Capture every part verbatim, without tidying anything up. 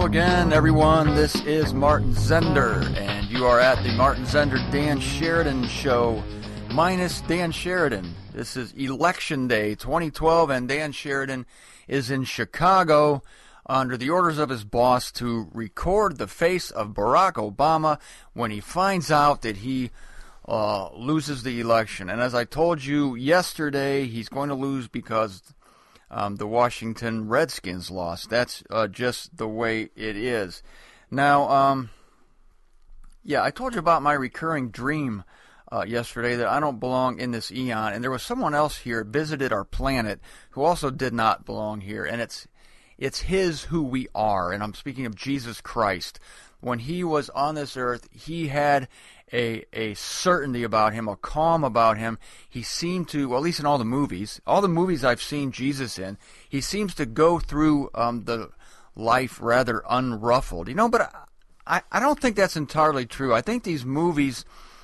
again, everyone. This is Martin Zender, and you are at the Martin Zender Dan Sheridan Show, minus Dan Sheridan. This is Election Day twenty twelve, and Dan Sheridan is in Chicago under the orders of his boss to record the face of Barack Obama when he finds out that he uh, loses the election. And as I told you yesterday, he's going to lose because Um, the Washington Redskins lost. That's uh, just the way it is. Now, um, yeah, I told you about my recurring dream uh, yesterday that I don't belong in this eon, and there was someone else here visited our planet who also did not belong here, and it's it's his who we are, and I'm speaking of Jesus Christ. When he was on this earth, he had a a certainty about him, a calm about him. He seemed to, well, at least in all the movies, all the movies I've seen Jesus in, he seems to go through um, the life rather unruffled. You know, but I, I don't think that's entirely true. I think these movies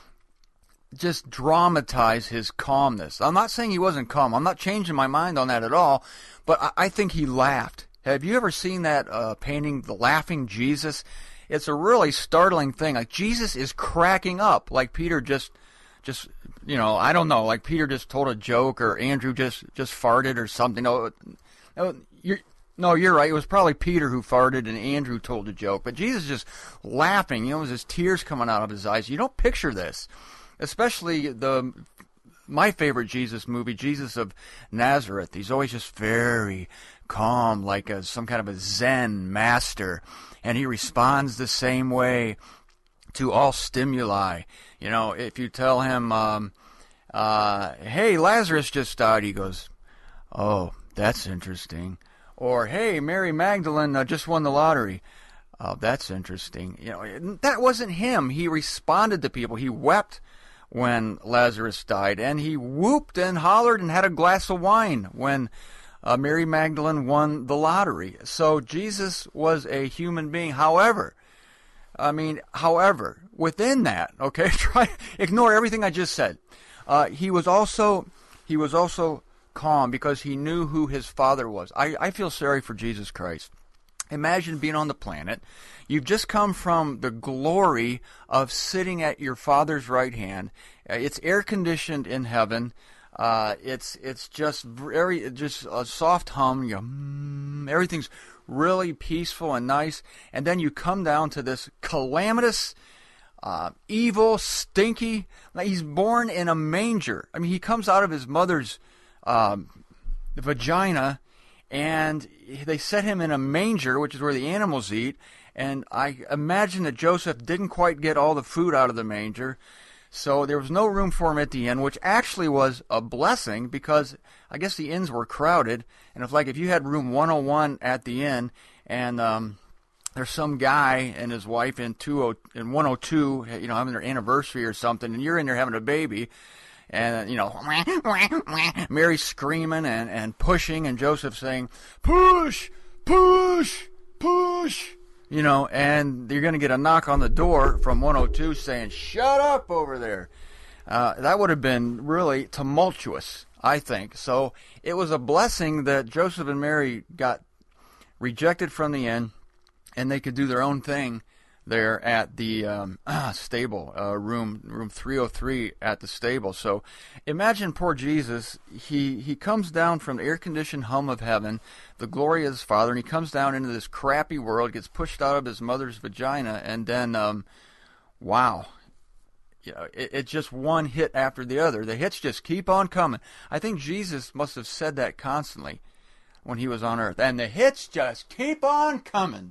just dramatize his calmness. I'm not saying he wasn't calm. I'm not changing my mind on that at all, but I, I think he laughed. Have you ever seen that uh, painting, The Laughing Jesus? It's a really startling thing. Like, Jesus is cracking up, like Peter just, just, you know, I don't know, like Peter just told a joke, or Andrew just, just farted or something. No, no, you're, no, you're right. It was probably Peter who farted and Andrew told a joke. But Jesus is just laughing, you know, with his tears coming out of his eyes. You don't picture this, especially the my favorite Jesus movie, Jesus of Nazareth. He's always just very calm, like a, some kind of a Zen master. And he responds the same way to all stimuli. You know, if you tell him, um, uh, hey, Lazarus just died, he goes, oh, that's interesting. Or, hey, Mary Magdalene uh, just won the lottery. Oh, that's interesting. You know, that wasn't him. He responded to people. He wept when Lazarus died, and he whooped and hollered and had a glass of wine when Uh, Mary Magdalene won the lottery. So Jesus was a human being. However, I mean, however, within that, okay, try ignore everything I just said. Uh, he was also he was also calm because he knew who his Father was. I, I feel sorry for Jesus Christ. Imagine being on the planet. You've just come from the glory of sitting at your Father's right hand. It's air conditioned in heaven. Uh, it's it's just very just a soft hum. You, mm, everything's really peaceful and nice, and then you come down to this calamitous, uh, evil, stinky. Like, he's born in a manger. I mean, he comes out of his mother's um, vagina, and they set him in a manger, which is where the animals eat. And I imagine that Joseph didn't quite get all the food out of the manger. So there was no room for him at the inn, which actually was a blessing because I guess the inns were crowded. And if like if you had room one oh one at the inn, and um, there's some guy and his wife in two in one oh two, you know, having their anniversary or something, and you're in there having a baby, and you know, Mary's screaming and and pushing, and Joseph saying, "Push, push, push." You know, and you're going to get a knock on the door from one oh two saying, shut up over there. Uh, that would have been really tumultuous, I think. So it was a blessing that Joseph and Mary got rejected from the inn, and they could do their own thing there at the um, stable, uh, room room three oh three at the stable. So imagine poor Jesus. He, he comes down from the air-conditioned hum of heaven, the glory of his Father, and he comes down into this crappy world, gets pushed out of his mother's vagina, and then, um, wow, you know, it, it just one hit after the other. The hits just keep on coming. I think Jesus must have said that constantly when he was on earth, and the hits just keep on coming.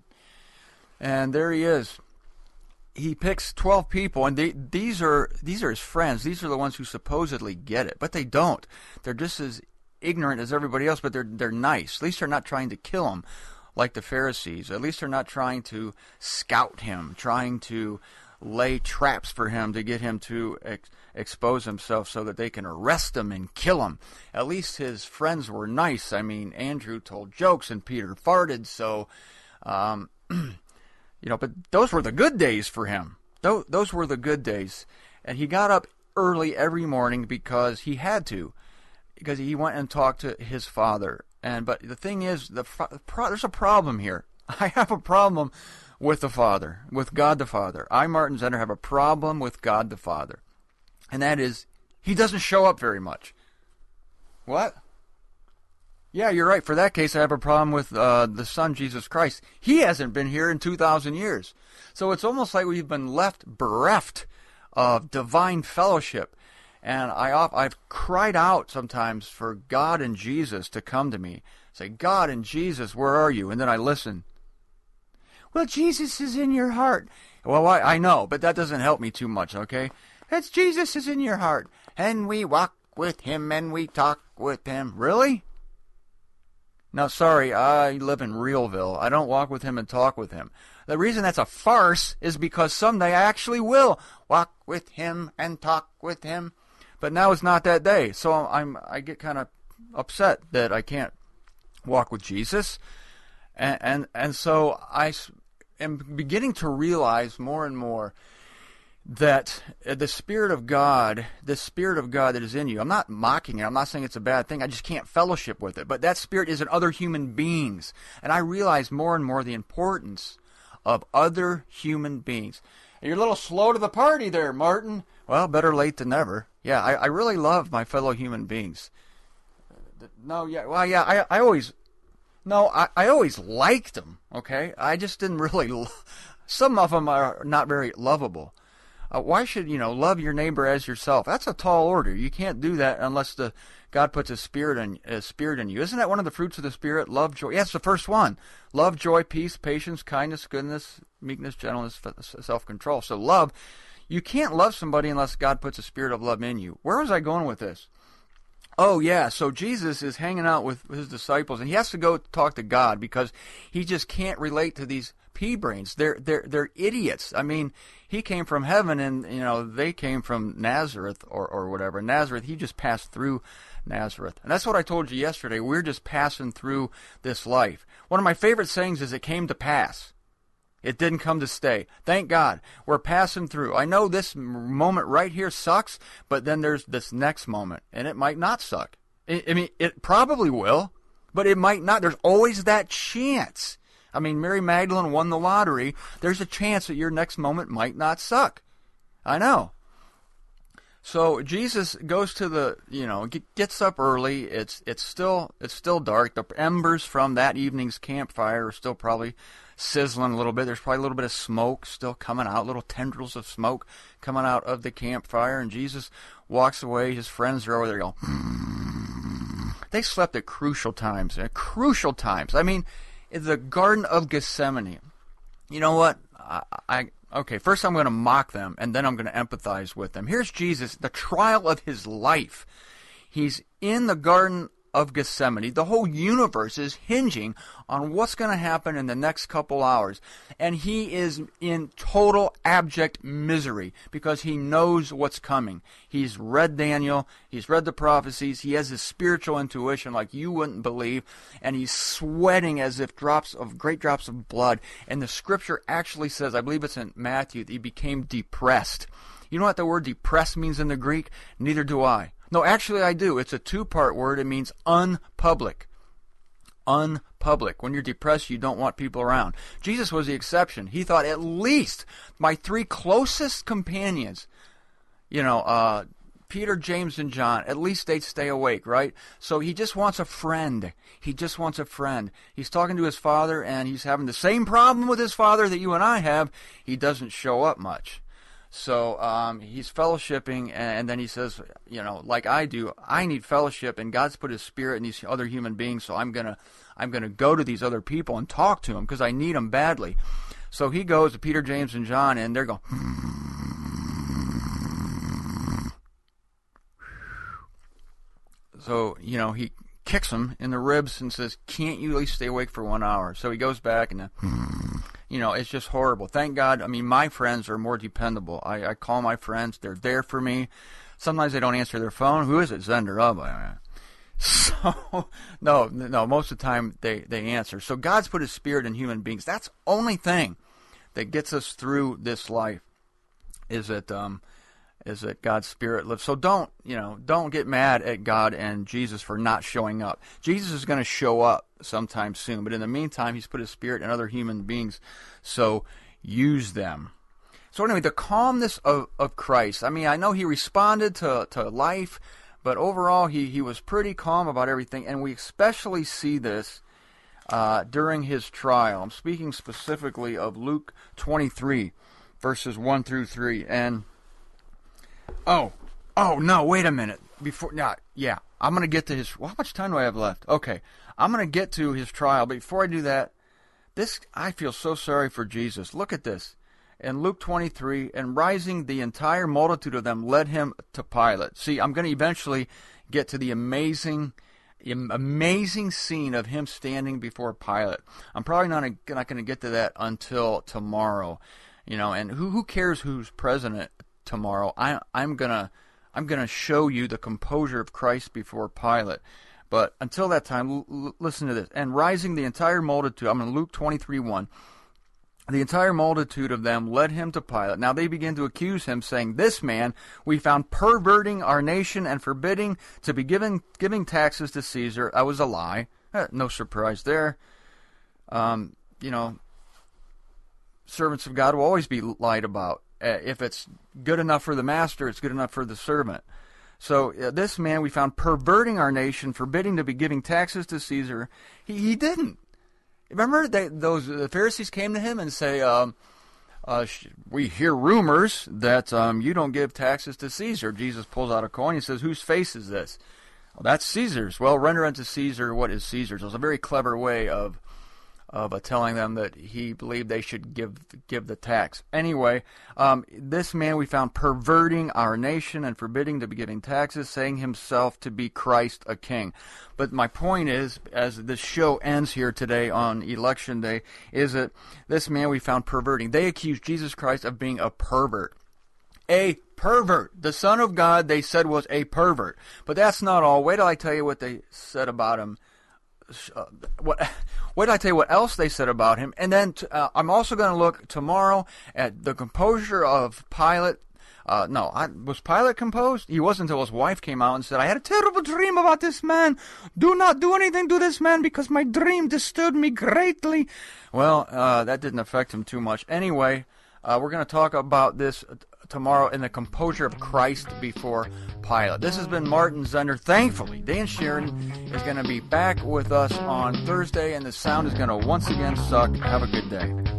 And there he is. He picks twelve people, and they, these are these are his friends. These are the ones who supposedly get it, but they don't. They're just as ignorant as everybody else, but they're they're nice. At least they're not trying to kill him like the Pharisees. At least they're not trying to scout him, trying to lay traps for him to get him to ex- expose himself so that they can arrest him and kill him. At least his friends were nice. I mean, Andrew told jokes and Peter farted, so... Um, You know, but those were the good days for him. Those, those were the good days. And he got up early every morning because he had to. Because he went and talked to his Father. And but the thing is, the pro- there's a problem here. I have a problem with the Father, with God the Father. I, Martin Zender, have a problem with God the Father. And that is, he doesn't show up very much. What? Yeah, you're right. For that case, I have a problem with uh, the Son, Jesus Christ. He hasn't been here in two thousand years. So it's almost like we've been left bereft of divine fellowship. And I, I've cried out sometimes for God and Jesus to come to me. Say, God and Jesus, where are you? And then I listen. Well, Jesus is in your heart. Well, I, I know, but that doesn't help me too much, okay? It's Jesus is in your heart. And we walk with him and we talk with him. Really? No, sorry, I live in Realville. I don't walk with him and talk with him. The reason that's a farce is because someday I actually will walk with him and talk with him. But now it's not that day, so I'm I get kind of upset that I can't walk with Jesus. And, and, and so I am beginning to realize more and more that the Spirit of God, the Spirit of God that is in you, I'm not mocking it, I'm not saying it's a bad thing, I just can't fellowship with it, but that Spirit is in other human beings, and I realize more and more the importance of other human beings. You're a little slow to the party there, Martin. Well, better late than never. Yeah, I, I really love my fellow human beings. No, yeah, well, yeah, I, I always, no, I, I always liked them, okay? I just didn't really, lo- some of them are not very lovable. Uh, why should, you know, love your neighbor as yourself? That's a tall order. You can't do that unless the God puts a spirit in, a spirit in you. Isn't that one of the fruits of the Spirit? Love, joy. Yeah, it's the first one. Love, joy, peace, patience, kindness, goodness, meekness, gentleness, self-control. So love, you can't love somebody unless God puts a spirit of love in you. Where was I going with this? Oh, yeah, so Jesus is hanging out with his disciples, and he has to go talk to God because he just can't relate to these pea-brains. They're, they're, they're idiots. I mean, he came from heaven, and, you know, they came from Nazareth or, or whatever. Nazareth, he just passed through Nazareth. And that's what I told you yesterday. We're just passing through this life. One of my favorite sayings is, it came to pass. It didn't come to stay. Thank God. We're passing through. I know this moment right here sucks, but then there's this next moment, and it might not suck. I, I mean, it probably will, but it might not. There's always that chance. I mean, Mary Magdalene won the lottery. There's a chance that your next moment might not suck. I know. So Jesus goes to the, you know, gets up early. It's it's still it's still dark. The embers from that evening's campfire are still probably sizzling a little bit. There's probably a little bit of smoke still coming out, little tendrils of smoke coming out of the campfire. And Jesus walks away. His friends are over there going, hmm. They slept at crucial times, at crucial times. I mean, in the Garden of Gethsemane. You know what? I, I okay, first I'm going to mock them, and then I'm going to empathize with them. Here's Jesus, the trial of his life. He's in the Garden of Gethsemane. The whole universe is hinging on what's going to happen in the next couple hours. And he is in total abject misery because he knows what's coming. He's read Daniel. He's read the prophecies. He has his spiritual intuition like you wouldn't believe. And he's sweating as if drops of great drops of blood. And the scripture actually says, I believe it's in Matthew, that he became depressed. You know what the word depressed means in the Greek? Neither do I. No, actually I do. It's a two-part word. It means unpublic. Unpublic. When you're depressed, you don't want people around. Jesus was the exception. He thought, at least my three closest companions, you know, uh, Peter, James, and John, at least they'd stay awake, right? So he just wants a friend. He just wants a friend. He's talking to his father, and he's having the same problem with his father that you and I have. He doesn't show up much. So um, he's fellowshipping, and then he says, you know, like I do, I need fellowship, and God's put his spirit in these other human beings, so I'm gonna, I'm gonna go to these other people and talk to them because I need them badly. So he goes to Peter, James, and John, and they're going. So you know he kicks him in the ribs and says, "Can't you at least stay awake for one hour?" So he goes back and. Uh, You know, it's just horrible. Thank God, I mean, my friends are more dependable. I, I call my friends. They're there for me. Sometimes they don't answer their phone. Who is it? Zender. Oh, man. So, no, no, most of the time they, they answer. So God's put his spirit in human beings. That's the only thing that gets us through this life is that, um, is that God's spirit lives. So don't, you know, don't get mad at God and Jesus for not showing up. Jesus is going to show up. sometime soon. But in the meantime, he's put his Spirit in other human beings, so use them. So anyway, the calmness of, of Christ. I mean, I know he responded to, to life, but overall he, he was pretty calm about everything, and we especially see this uh, during his trial. I'm speaking specifically of Luke twenty-three, verses one through three. And, oh, oh, no, wait a minute. Before, yeah, yeah, I'm going to get to his, well, how much time do I have left? Okay, I'm going to get to his trial, but before I do that, this, I feel so sorry for Jesus. Look at this. In Luke twenty-three, and rising the entire multitude of them led him to Pilate. See, I'm going to eventually get to the amazing, amazing scene of him standing before Pilate. I'm probably not, not going to get to that until tomorrow, you know. And who who cares who's president tomorrow? I I'm gonna I'm gonna show you the composure of Christ before Pilate. But until that time, l- l- listen to this. And rising the entire multitude, I'm in Luke twenty-three one. The entire multitude of them led him to Pilate. Now they began to accuse him, saying, "This man we found perverting our nation and forbidding to be given giving taxes to Caesar." That was a lie. Eh, no surprise there. Um, you know, servants of God will always be lied about. Uh, if it's good enough for the master, it's good enough for the servant. So uh, this man we found perverting our nation, forbidding to be giving taxes to Caesar. He, he didn't. Remember, they, those the Pharisees came to him and say, um, uh, "We hear rumors that um, you don't give taxes to Caesar." Jesus pulls out a coin. He says, "Whose face is this?" "Well, that's Caesar's." "Well, render unto Caesar what is Caesar's." It was a very clever way of of uh, telling them that he believed they should give give the tax. Anyway, um, this man we found perverting our nation and forbidding to be giving taxes, saying himself to be Christ a king. But my point is, as this show ends here today on Election Day, is that this man we found perverting. They accused Jesus Christ of being a pervert. A pervert. The Son of God, they said, was a pervert. But that's not all. Wait till I tell you what they said about him. Uh, what, wait till I tell you what else they said about him. And then t- uh, I'm also going to look tomorrow at the composure of Pilate. Uh, no, I, was Pilate composed? He wasn't until his wife came out and said, "I had a terrible dream about this man. Do not do anything to this man because my dream disturbed me greatly." Well, uh, that didn't affect him too much. Anyway, uh, we're going to talk about this tomorrow in the composure of Christ before Pilate. This has been Martin Zender. Thankfully, Dan Sheridan is going to be back with us on Thursday, and the sound is going to once again suck. Have a good day.